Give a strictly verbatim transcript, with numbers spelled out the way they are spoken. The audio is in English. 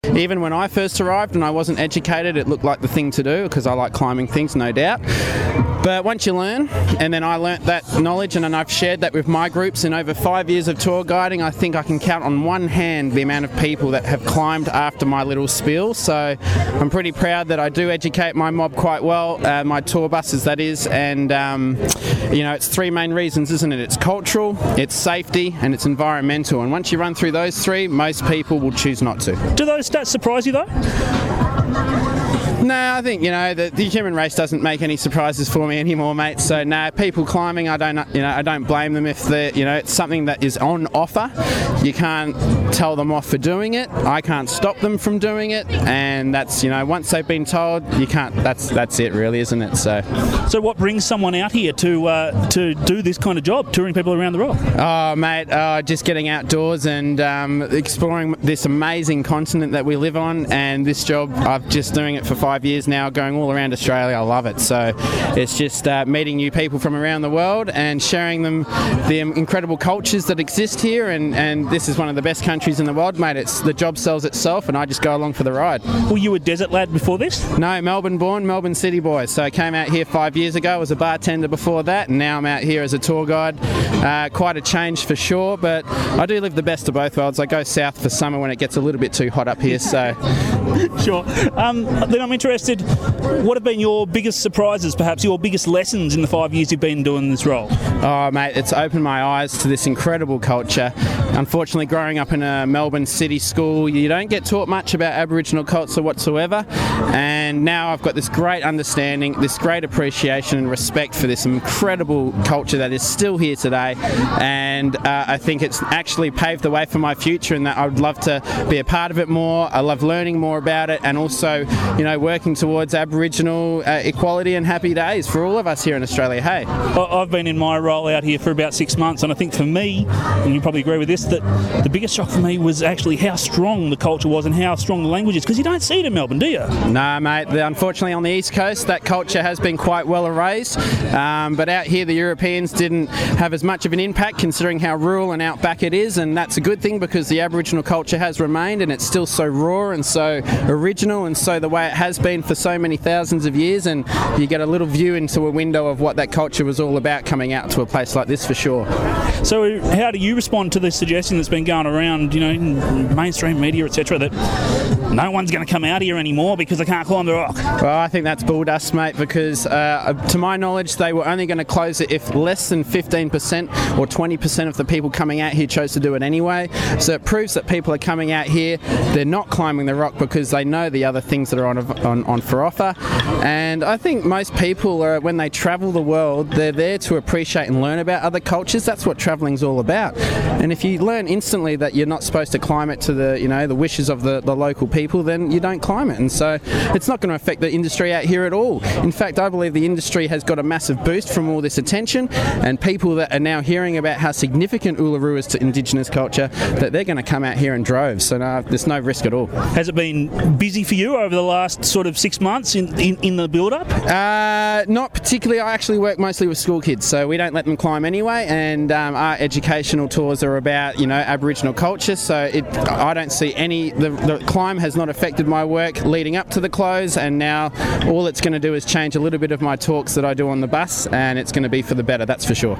Even when I first arrived and I wasn't educated, it looked like the thing to do because I like climbing things, no doubt. But once you learn, and then I learnt that knowledge and I've shared that with my groups in over five years of tour guiding, I think I can count on one hand the amount of people that have climbed after my little spiel. So I'm pretty proud that I do educate my mob quite well, uh, my tour buses that is, and um, you know, it's three main reasons, isn't it? It's cultural, it's safety, and it's environmental. And once you run through those three, most people will choose not to. Do those stats surprise you though? No, I think, you know, the, the human race doesn't make any surprises for me anymore, mate. So no, people climbing, I don't, you know, I don't blame them if they, you know, it's something that is on offer. You can't tell them off for doing it. I can't stop them from doing it, and that's, you know, once they've been told, you can't. That's that's it, really, isn't it? So, so what brings someone out here to uh, to do this kind of job, touring people around the world? Oh, mate, uh, just getting outdoors and um, exploring this amazing continent that we live on, and this job, I'm just doing it for five. Five years now, going all around Australia. I love it. So it's just uh, meeting new people from around the world and sharing them the incredible cultures that exist here, and, and this is one of the best countries in the world, mate. It's the job sells itself and I just go along for the ride. Were you a desert lad before this? No, Melbourne born, Melbourne City boy. So I came out here five years ago, was a bartender before that, and now I'm out here as a tour guide. Uh, quite a change for sure, but I do live the best of both worlds. I go south for summer when it gets a little bit too hot up here. So sure. Um, then I'm interested, what have been your biggest surprises, perhaps your biggest lessons in the five years you've been doing this role? Oh, mate, it's opened my eyes to this incredible culture. Unfortunately, growing up in a Melbourne city school, you don't get taught much about Aboriginal culture whatsoever, and now I've got this great understanding, this great appreciation and respect for this incredible culture that is still here today, and uh, I think it's actually paved the way for my future, and that I would love to be a part of it more. I love learning more about it, and also, you know, working towards Aboriginal uh, equality and happy days for all of us here in Australia. Hey, I've been in my role out here for about six months, and I think for me, and you probably agree with this, that the biggest shock for me was actually how strong the culture was and how strong the language is, because you don't see it in Melbourne, do you? No, mate. The, unfortunately, on the East Coast, that culture has been quite well erased, um, but out here the Europeans didn't have as much of an impact considering how rural and outback it is, and that's a good thing because the Aboriginal culture has remained, and it's still so raw and so original and so the way it has been for so many thousands of years, and you get a little view into a window of what that culture was all about coming out to a place like this for sure. So how do you respond to the suggestion that's been going around, you know, in mainstream media, et cetera, that no one's going to come out here anymore because they can't climb the rock? Well, I think that's bull dust, mate, because uh, to my knowledge they were only going to close it if less than fifteen percent or twenty percent of the people coming out here chose to do it anyway. So it proves that people are coming out here, they're not climbing the rock because they know the other things that are on, on, on for offer. And I think most people, are, when they travel the world, they're there to appreciate and learn about other cultures. That's what travelling's all about. And if you learn instantly that you're not supposed to climb it to the, you know, the wishes of the, the local people, then you don't climb it. And so it's not going to affect the industry out here at all. In fact, I believe the industry has got a massive boost from all this attention, and people that are now hearing about how significant Uluru is to Indigenous culture, that they're going to come out here in droves. So no, there's no risk at all. Has it been busy for you over the last sort of six months in, in, in the build-up? Uh, not particularly. I actually work mostly with school kids, so we don't let them climb anyway, and um, our educational tours are about, you know, Aboriginal culture, so it, I don't see any, the, the climb has not affected my work leading up to the close, and now all it's going to do is change a little bit of my talks that I do on the bus, and it's going to be for the better, that's for sure.